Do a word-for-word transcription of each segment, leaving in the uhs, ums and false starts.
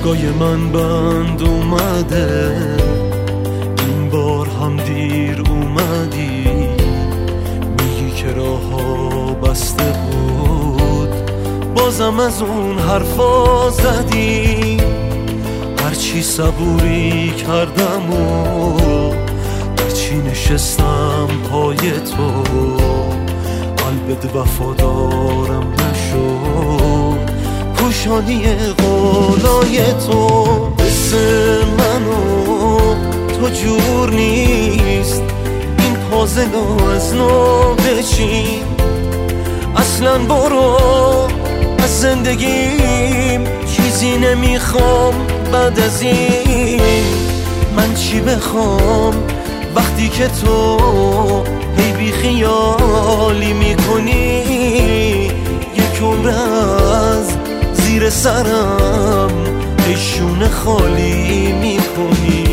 چشمای من بند اومده، این بار هم دیر اومدی. میگی که راه‌ها بسته بود، بازم از اون حرفا زدی. هرچی صبوری کردم و هرچی نشستم پای تو، قلبت وفادارم نشد پوشانی قولای تو. مثل منو تو جور نیست، این پازلو از نو بچین. اصلا برو از زندگیم، چیزی نمیخوام بعد از این. من چی بخوام وقتی که تو هی بی خیالی میکنی؟ یک عمر از زیر سرم ای شونه خالی میکنی.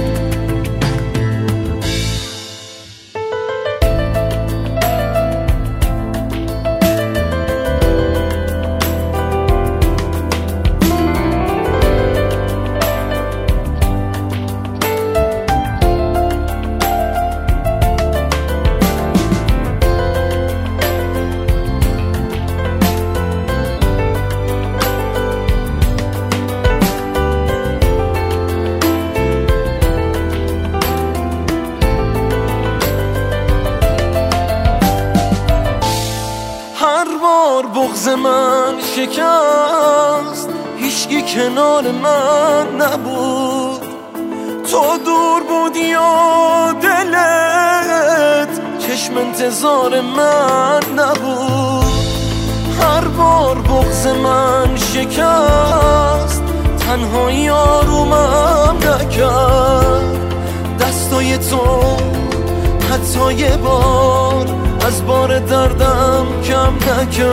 هر بار بغض من شکست، هیچکی کنار من نبود. تو دور بودی و دلت چشم انتظار من نبود. هر بار بغض من شکست، تنهایی آرومم نکرد. دستای تو حتی یه بار از بار دردم کم نکرد.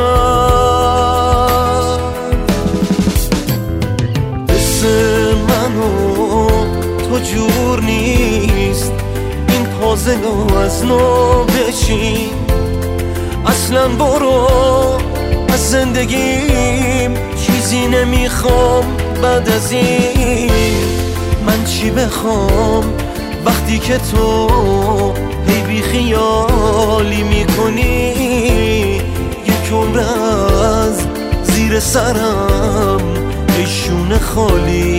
مثل منو تو جور نیست، این پازلو از نو بچین. اصلا برو از زندگیم، چیزی نمیخوام بعد از این. من چی بخوام وقتی که تو هی بی خیالی میکنی؟ یک عمر از زیر سرم ای شونه خالی